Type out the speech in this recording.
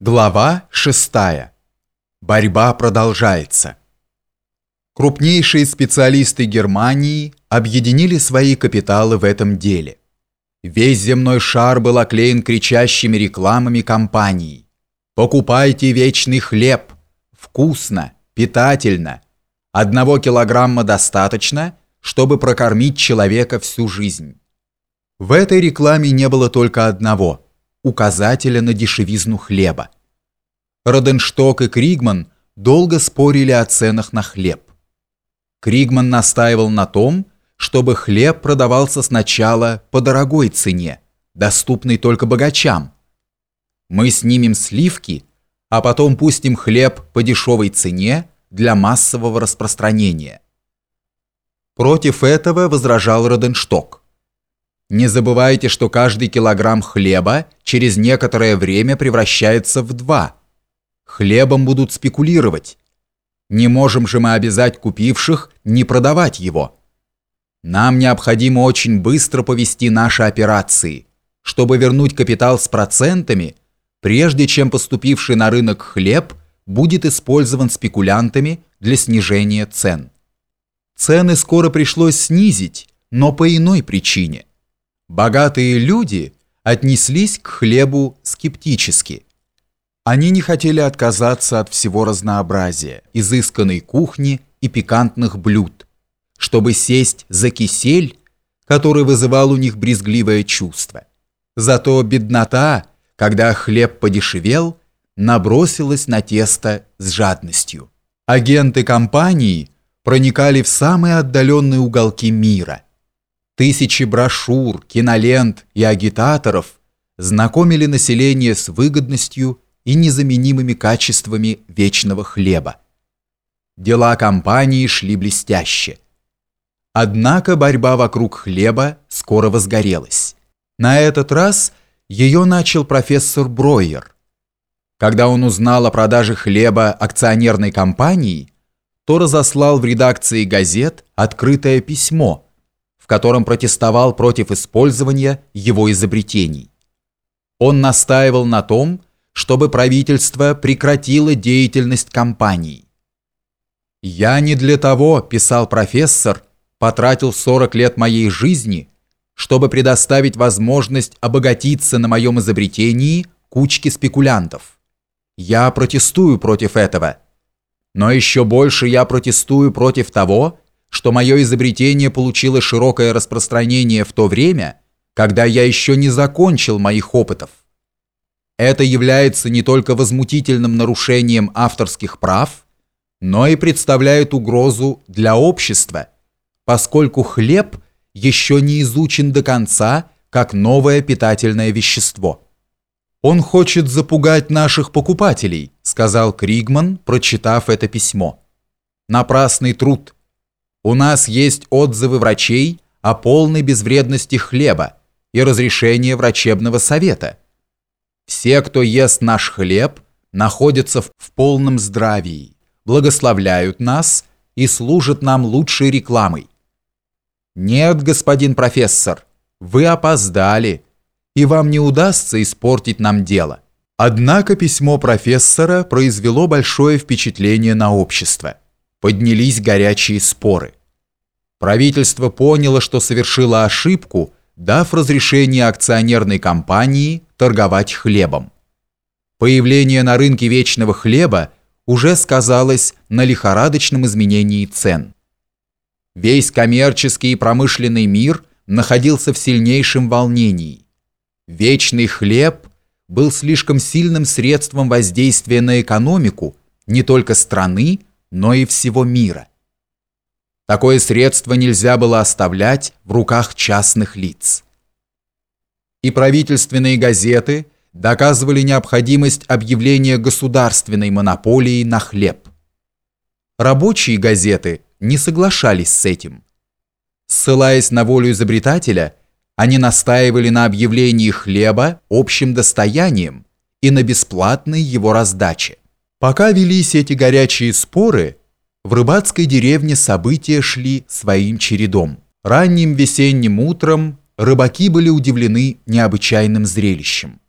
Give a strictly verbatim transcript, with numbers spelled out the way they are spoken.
Глава шестая. Борьба продолжается. Крупнейшие специалисты Германии объединили свои капиталы в этом деле. Весь земной шар был оклеен кричащими рекламами компаний. «Покупайте вечный хлеб! Вкусно, питательно! Одного килограмма достаточно, чтобы прокормить человека всю жизнь». В этой рекламе не было только одного – указателя на дешевизну хлеба. Роденшток и Кригман долго спорили о ценах на хлеб. Кригман настаивал на том, чтобы хлеб продавался сначала по дорогой цене, доступной только богачам. Мы снимем сливки, а потом пустим хлеб по дешевой цене для массового распространения. Против этого возражал Роденшток. Не забывайте, что каждый килограмм хлеба через некоторое время превращается в два. Хлебом будут спекулировать. Не можем же мы обязать купивших не продавать его. Нам необходимо очень быстро повести наши операции, чтобы вернуть капитал с процентами, прежде чем поступивший на рынок хлеб будет использован спекулянтами для снижения цен. Цены скоро пришлось снизить, но по иной причине. Богатые люди отнеслись к хлебу скептически. Они не хотели отказаться от всего разнообразия, изысканной кухни и пикантных блюд, чтобы сесть за кисель, который вызывал у них брезгливое чувство. Зато беднота, когда хлеб подешевел, набросилась на тесто с жадностью. Агенты компании проникали в самые отдаленные уголки мира. Тысячи брошюр, кинолент и агитаторов знакомили население с выгодностью и незаменимыми качествами вечного хлеба. Дела компании шли блестяще. Однако борьба вокруг хлеба скоро возгорелась. На этот раз ее начал профессор Бройер. Когда он узнал о продаже хлеба акционерной компании, то разослал в редакции газет открытое письмо, в котором протестовал против использования его изобретений. Он настаивал на том, чтобы правительство прекратило деятельность компаний. «Я не для того, – писал профессор, – потратил сорок лет моей жизни, чтобы предоставить возможность обогатиться на моем изобретении кучке спекулянтов. Я протестую против этого. Но еще больше я протестую против того, что мое изобретение получило широкое распространение в то время, когда я еще не закончил моих опытов. Это является не только возмутительным нарушением авторских прав, но и представляет угрозу для общества, поскольку хлеб еще не изучен до конца как новое питательное вещество. «Он хочет запугать наших покупателей», – сказал Кригман, прочитав это письмо. «Напрасный труд. У нас есть отзывы врачей о полной безвредности хлеба и разрешение врачебного совета. Все, кто ест наш хлеб, находятся в полном здравии, благословляют нас и служат нам лучшей рекламой. Нет, господин профессор, вы опоздали, и вам не удастся испортить нам дело». Однако письмо профессора произвело большое впечатление на общество. Поднялись горячие споры. Правительство поняло, что совершило ошибку, дав разрешение акционерной компании торговать хлебом. Появление на рынке вечного хлеба уже сказалось на лихорадочном изменении цен. Весь коммерческий и промышленный мир находился в сильнейшем волнении. Вечный хлеб был слишком сильным средством воздействия на экономику не только страны, но и всего мира. Такое средство нельзя было оставлять в руках частных лиц. И правительственные газеты доказывали необходимость объявления государственной монополии на хлеб. Рабочие газеты не соглашались с этим. Ссылаясь на волю изобретателя, они настаивали на объявлении хлеба общим достоянием и на бесплатной его раздаче. Пока велись эти горячие споры, в рыбацкой деревне события шли своим чередом. Ранним весенним утром рыбаки были удивлены необычайным зрелищем.